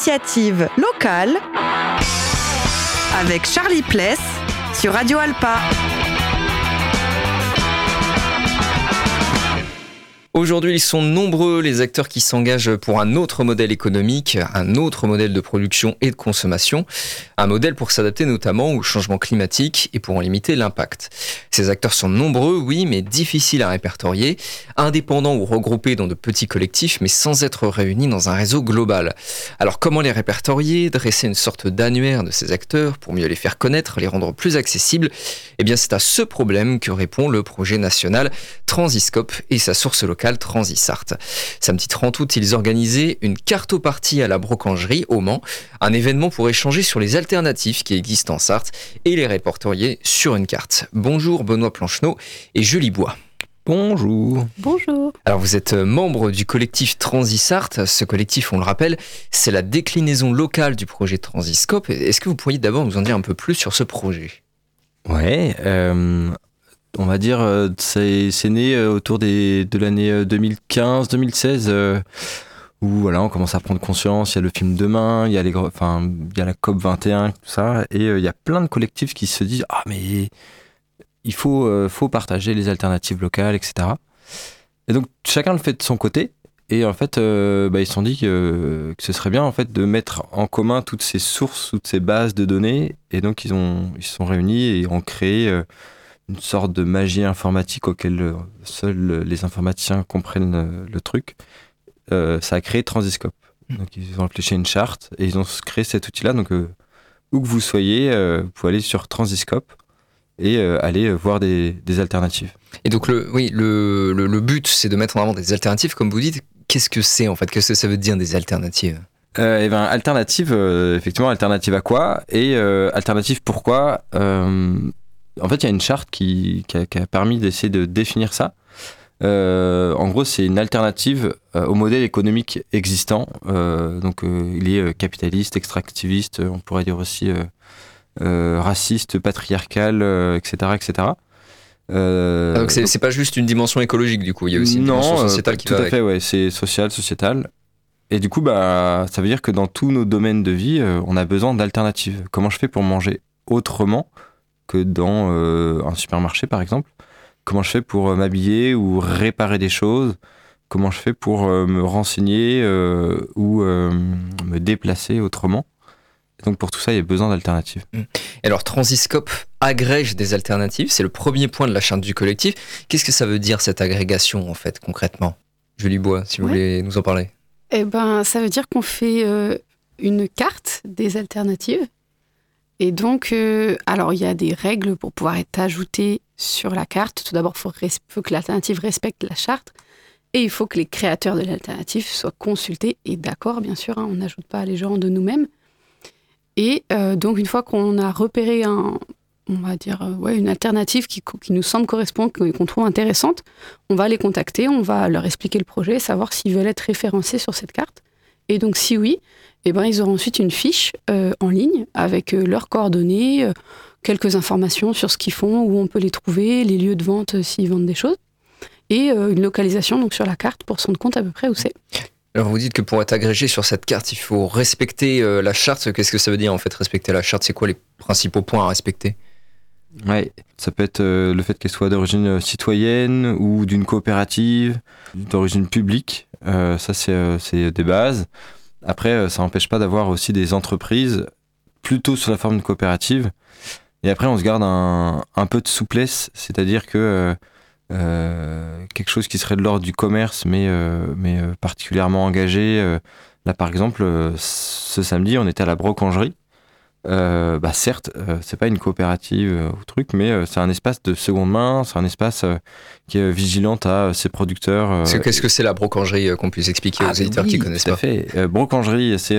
initiative locale avec Charlie Pless sur Radio Alpa. Aujourd'hui, ils sont nombreux les acteurs qui s'engagent pour un autre modèle économique, un autre modèle de production et de consommation, un modèle pour s'adapter notamment au changement climatique et pour en limiter l'impact. Ces acteurs sont nombreux, oui, mais difficiles à répertorier, indépendants ou regroupés dans de petits collectifs, mais sans être réunis dans un réseau global. Alors comment les répertorier, dresser une sorte d'annuaire de ces acteurs pour mieux les faire connaître, les rendre plus accessibles? Eh bien, c'est à ce problème que répond le projet national Transiscope et sa source locale Transisart. Samedi 30 août, ils organisaient une cartopartie à la Brocangerie au Mans, un événement pour échanger sur les alternatives qui existent en Sarthe et les répertorier sur une carte. Bonjour Benoît Plancheneau et Julie Bois. Bonjour. Bonjour. Alors vous êtes membre du collectif Transisart. Ce collectif, on le rappelle, c'est la déclinaison locale du projet Transiscope. Est-ce que vous pourriez d'abord nous en dire un peu plus sur ce projet ? Ouais, on va dire c'est né autour de l'année 2015-2016 où voilà, on commence à prendre conscience. Il y a le film Demain, il y a il y a la COP 21, tout ça, et il y a plein de collectifs qui se disent mais il faut partager les alternatives locales, etc. Et donc chacun le fait de son côté. Et en fait, ils se sont dit que ce serait bien en fait de mettre en commun toutes ces sources, toutes ces bases de données. Et donc ils se sont réunis et ont créé une sorte de magie informatique auquel seuls les informaticiens comprennent le truc. Ça a créé Transiscope. Donc ils ont réfléchi à une charte et ils ont créé cet outil-là. Donc où que vous soyez, vous pouvez aller sur Transiscope et aller voir des alternatives. Et donc le but, c'est de mettre en avant des alternatives, comme vous dites. Qu'est-ce que c'est en fait ? Qu'est-ce que ça veut dire des alternatives ? Alternative, effectivement, alternative à quoi ? Et alternative pourquoi ? En fait, il y a une charte qui a permis d'essayer de définir ça. En gros, c'est une alternative au modèle économique existant. Il est capitaliste, extractiviste, on pourrait dire aussi raciste, patriarcal, etc., etc. Donc c'est pas juste une dimension écologique, du coup, il y a aussi une dimension sociétale qui va avec. Tout à fait, ouais, c'est social, sociétal. Et du coup, ça veut dire que dans tous nos domaines de vie, on a besoin d'alternatives. Comment je fais pour manger autrement que dans un supermarché, par exemple ? Comment je fais pour m'habiller ou réparer des choses ? Comment je fais pour me renseigner ou me déplacer autrement ? Donc pour tout ça, il y a besoin d'alternatives. Et alors Transiscope agrège des alternatives, c'est le premier point de la charte du collectif. Qu'est-ce que ça veut dire cette agrégation en fait concrètement ? Julie Bois, si vous voulez nous en parler. Ça veut dire qu'on fait une carte des alternatives. Et donc, il y a des règles pour pouvoir être ajoutées sur la carte. Tout d'abord, il faut que l'alternative respecte la charte. Et il faut que les créateurs de l'alternative soient consultés et d'accord, bien sûr. On n'ajoute pas les gens de nous-mêmes. Et donc, une fois qu'on a repéré une alternative qui nous semble correspondre, qu'on trouve intéressante, on va les contacter, on va leur expliquer le projet, savoir s'ils veulent être référencés sur cette carte. Et donc, si oui, ils auront ensuite une fiche en ligne avec leurs coordonnées, quelques informations sur ce qu'ils font, où on peut les trouver, les lieux de vente s'ils vendent des choses, et une localisation donc, sur la carte pour se rendre compte à peu près où c'est. Alors vous dites que pour être agrégé sur cette carte, il faut respecter la charte. Qu'est-ce que ça veut dire en fait, respecter la charte ? C'est quoi les principaux points à respecter ? Ouais, ça peut être le fait qu'elle soit d'origine citoyenne ou d'une coopérative, d'origine publique. Ça, c'est des bases. Après, ça n'empêche pas d'avoir aussi des entreprises plutôt sous la forme de coopérative. Et après, on se garde un peu de souplesse, c'est-à-dire que quelque chose qui serait de l'ordre du commerce, mais particulièrement engagé. Là, par exemple, ce samedi, on était à la Brocangerie. Certes, c'est pas une coopérative ou truc, mais c'est un espace de seconde main, c'est un espace qui est vigilante à ses producteurs. Qu'est-ce que c'est la Brocangerie, qu'on puisse expliquer aux éditeurs qui connaissent pas ? Tout à fait. Brocangerie, c'est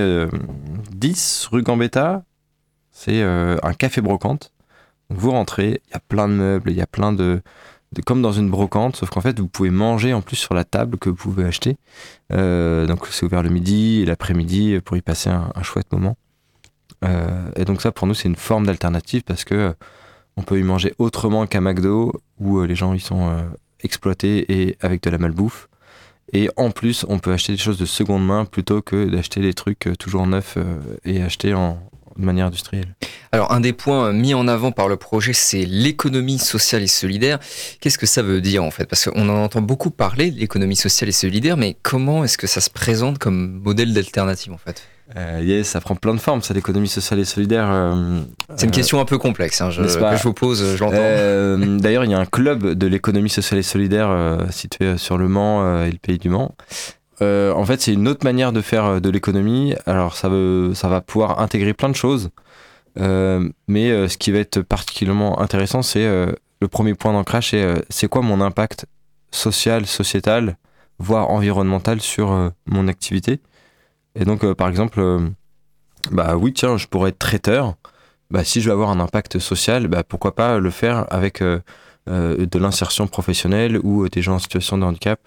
10 rue Gambetta. C'est un café brocante. Donc vous rentrez, il y a plein de meubles, il y a plein de comme dans une brocante, sauf qu'en fait vous pouvez manger en plus sur la table que vous pouvez acheter. Donc c'est ouvert le midi et l'après-midi pour y passer un chouette moment. Et donc ça pour nous c'est une forme d'alternative parce que on peut y manger autrement qu'à McDo où les gens ils sont exploités et avec de la malbouffe. Et en plus, on peut acheter des choses de seconde main plutôt que d'acheter des trucs toujours neufs et achetés de manière industrielle. Alors, un des points mis en avant par le projet, c'est l'économie sociale et solidaire. Qu'est-ce que ça veut dire, en fait? Parce qu'on en entend beaucoup parler, l'économie sociale et solidaire, mais comment est-ce que ça se présente comme modèle d'alternative, en fait? Ça prend plein de formes, ça, l'économie sociale et solidaire. C'est une question un peu complexe, que je vous pose, je l'entends. D'ailleurs, il y a un club de l'économie sociale et solidaire situé sur le Mans et le Pays du Mans. En fait, c'est une autre manière de faire de l'économie. Alors, ça va pouvoir intégrer plein de choses. Mais ce qui va être particulièrement intéressant, c'est le premier point d'ancrage, c'est quoi mon impact social, sociétal, voire environnemental sur mon activité. Et donc, par exemple, oui, tiens, je pourrais être traiteur. Si je veux avoir un impact social, pourquoi pas le faire avec de l'insertion professionnelle ou des gens en situation de handicap.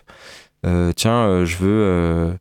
Je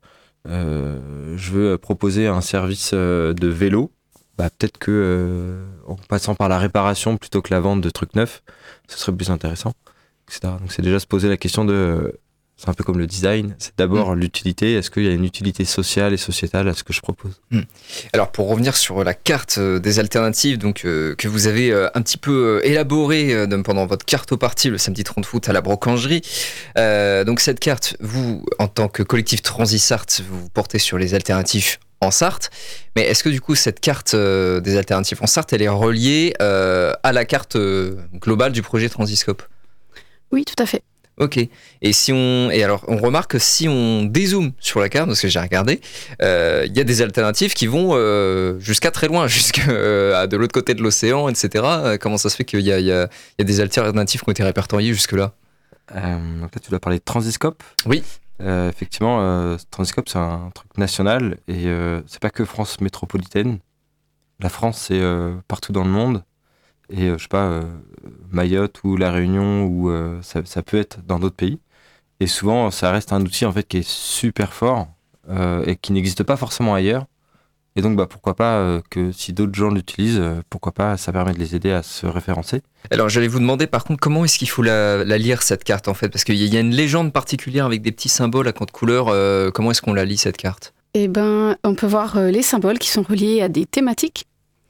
veux proposer un service de vélo. Peut-être que en passant par la réparation plutôt que la vente de trucs neufs, ce serait plus intéressant, etc. Donc c'est déjà se poser la question c'est un peu comme le design, c'est d'abord l'utilité. Est-ce qu'il y a une utilité sociale et sociétale à ce que je propose? Alors pour revenir sur la carte des alternatives, donc que vous avez un petit peu élaborée pendant votre carte au parti le samedi 30 août à la Brocangerie. Donc cette carte, vous, en tant que collectif Transisart, vous portez sur les alternatives en Sarthe. Mais est-ce que du coup cette carte des alternatives en Sarthe, elle est reliée à la carte globale du projet Transiscope? Oui, tout à fait. Ok. Et alors, on remarque que si on dézoome sur la carte, parce que j'ai regardé, il y a des alternatives qui vont jusqu'à très loin, de l'autre côté de l'océan, etc. Comment ça se fait qu'il y a des alternatives qui ont été répertoriées jusque-là? Donc là, tu dois parler de Transiscope. Oui. Effectivement, Transiscope, c'est un truc national et c'est pas que France métropolitaine. La France, c'est partout dans le monde. Et Mayotte ou La Réunion, ou ça peut être dans d'autres pays. Et souvent, ça reste un outil en fait qui est super fort et qui n'existe pas forcément ailleurs. Et donc, pourquoi pas que si d'autres gens l'utilisent, pourquoi pas, ça permet de les aider à se référencer. Alors, j'allais vous demander par contre, comment est-ce qu'il faut la lire cette carte en fait? Parce qu'il y a une légende particulière avec des petits symboles à compte couleur. Comment est-ce qu'on la lit cette carte? On peut voir les symboles qui sont reliés à des thématiques.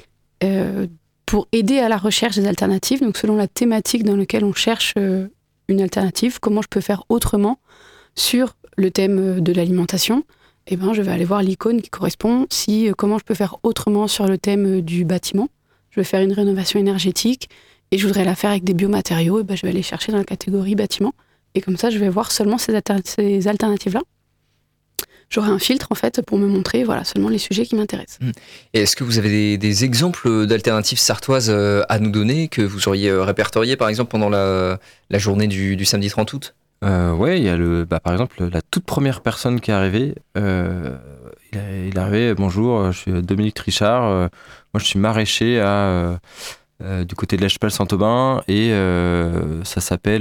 Pour aider à la recherche des alternatives, donc selon la thématique dans laquelle on cherche une alternative, comment je peux faire autrement sur le thème de l'alimentation, je vais aller voir l'icône qui correspond. Comment je peux faire autrement sur le thème du bâtiment, je vais faire une rénovation énergétique et je voudrais la faire avec des biomatériaux, je vais aller chercher dans la catégorie bâtiment et comme ça je vais voir seulement ces alternatives-là. J'aurai un filtre en fait pour me montrer seulement les sujets qui m'intéressent. Et est-ce que vous avez des exemples d'alternatives sartoises à nous donner que vous auriez répertoriées par exemple pendant la journée du samedi 30 août? Ouais, il y a par exemple la toute première personne qui est arrivée. Il est arrivé, bonjour, je suis Dominique Richard, moi je suis maraîcher du côté de la Chapelle-Saint-Aubin et ça s'appelle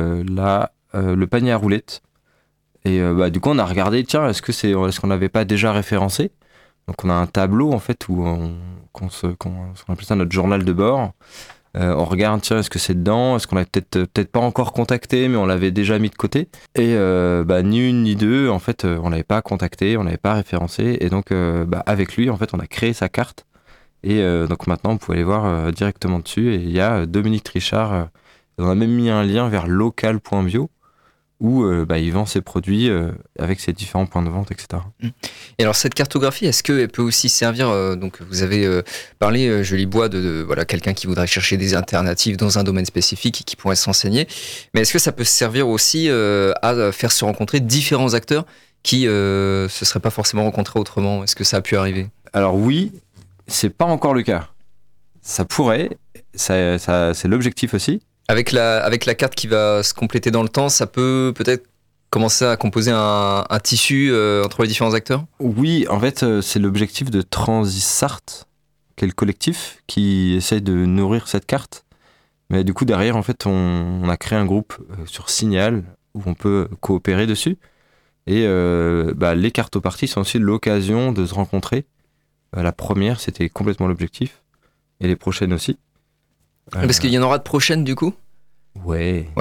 le panier à roulettes. Et du coup, on a regardé, tiens, est-ce qu'on n'avait pas déjà référencé? Donc, on a un tableau, en fait, où on appelle ça notre journal de bord. On regarde, tiens, est-ce que c'est dedans? Est-ce qu'on l'avait peut-être pas encore contacté, mais on l'avait déjà mis de côté? Et ni une ni deux, en fait, on l'avait pas contacté, on l'avait pas référencé. Et donc, avec lui, en fait, on a créé sa carte. Et donc, maintenant, vous pouvez aller voir directement dessus. Et il y a Dominique Trichard. On a même mis un lien vers local.bio. Où il vend ses produits avec ses différents points de vente, etc. Et alors cette cartographie, est-ce qu'elle peut aussi servir, donc vous avez parlé, je lis bois, de quelqu'un qui voudrait chercher des alternatives dans un domaine spécifique et qui pourrait s'enseigner, mais est-ce que ça peut servir aussi à faire se rencontrer différents acteurs qui se seraient pas forcément rencontrés autrement? Est-ce que ça a pu arriver? Alors oui, c'est pas encore le cas. Ça pourrait, ça c'est l'objectif aussi. Avec la carte qui va se compléter dans le temps, ça peut peut-être commencer à composer un tissu entre les différents acteurs? Oui, en fait, c'est l'objectif de Transisart, qui est le collectif qui essaye de nourrir cette carte. Mais du coup, derrière, en fait, on a créé un groupe sur Signal où on peut coopérer dessus. Et les cartes au parti sont aussi l'occasion de se rencontrer. La première, c'était complètement l'objectif. Et les prochaines aussi. Parce qu'il y en aura de prochaines du coup? Ouais.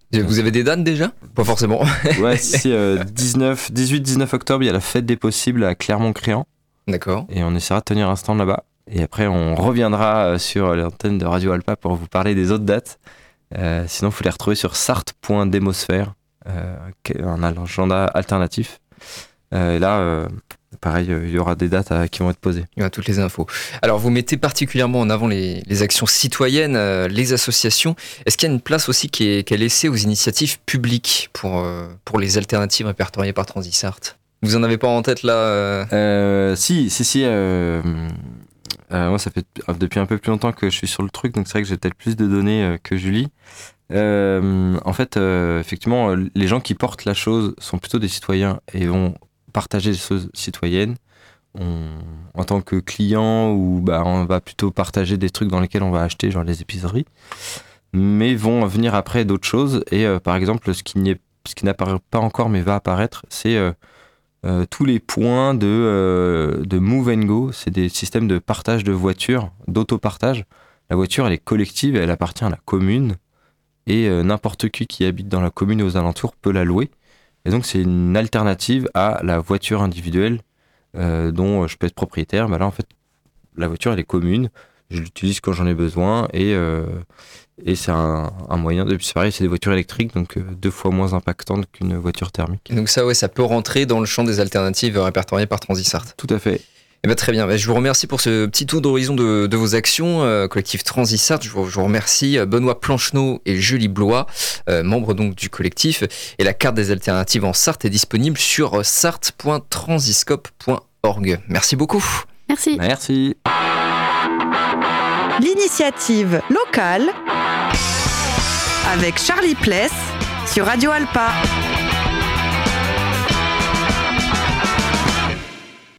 Vous avez des dates déjà ? Pas forcément. Ouais, si, 18-19 octobre, il y a la fête des possibles à Clermont-Créant. D'accord. Et on essaiera de tenir un stand là-bas. Et après, on reviendra sur l'antenne de Radio Alpa pour vous parler des autres dates. Sinon, il faut les retrouver sur sarthe.demosphère, un agenda alternatif. Là, pareil, il y aura des dates qui vont être posées. Il y aura toutes les infos. Alors, vous mettez particulièrement en avant les actions citoyennes, les associations. Est-ce qu'il y a une place aussi qui est laissée aux initiatives publiques pour les alternatives répertoriées par Transisart ? Vous en avez pas en tête là Si. Moi, ça fait depuis un peu plus longtemps que je suis sur le truc, donc c'est vrai que j'ai peut-être plus de données que Julie. En fait, effectivement, les gens qui portent la chose sont plutôt des citoyens et vont partager les choses citoyennes. En tant que client, on va plutôt partager des trucs dans lesquels on va acheter, genre les épiceries, mais vont venir après d'autres choses. Et par exemple, ce qui n'apparaît pas encore mais va apparaître, c'est tous les points de Move & Go. C'est des systèmes de partage de voitures, d'autopartage. La voiture, elle est collective, elle appartient à la commune, et n'importe qui habite dans la commune et aux alentours peut la louer. Et donc, c'est une alternative à la voiture individuelle dont je peux être propriétaire. Là, en fait, la voiture, elle est commune. Je l'utilise quand j'en ai besoin et c'est un moyen de... C'est pareil, c'est des voitures électriques, donc 2 fois moins impactantes qu'une voiture thermique. Et donc ça, ça peut rentrer dans le champ des alternatives répertoriées par Transisart. Tout à fait. Très bien. Je vous remercie pour ce petit tour d'horizon de vos actions. Collectif Transisart, je vous remercie. Benoît Plancheneau et Julie Blois, membres donc du collectif. Et la carte des alternatives en Sarthe est disponible sur sarthe.transiscope.org. Merci beaucoup. Merci. Merci. L'initiative locale avec Charlie Pless sur Radio Alpa.